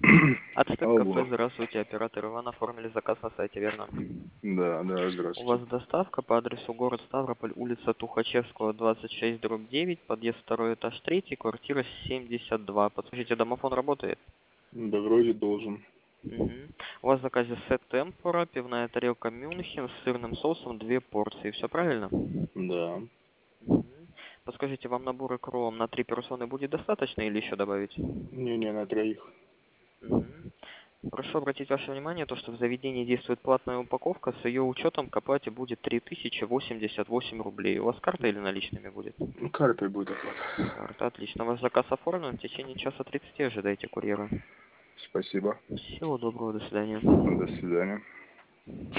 Ацтек кафе, Алло. здравствуйте, оператор Иван, оформили заказ на сайте, верно? Да, да, У вас здравствуйте. доставка по адресу город Ставрополь, улица Тухачевского, 26/9, подъезд 2 этаж 3, квартира 72. Подскажите, домофон работает? Да, вроде должен. Мгм. У вас в заказе сет темпура, пивная тарелка Мюнхен с сырным соусом, 2 порции. Все правильно? Да. Мгм. Подскажите, вам набор икру на 3 персоны будет достаточно или еще добавить? Не-не, на троих. Мгм. Прошу обратить ваше внимание, то, что в заведении действует платная упаковка, с ее учетом к оплате будет 3088 рублей. У вас карта или наличными будет? Картой будет оплата. Карта, отлично. Ваш заказ оформлен, в течение часа 30 ожидайте курьера. Спасибо. Всего доброго, до свидания. До свидания.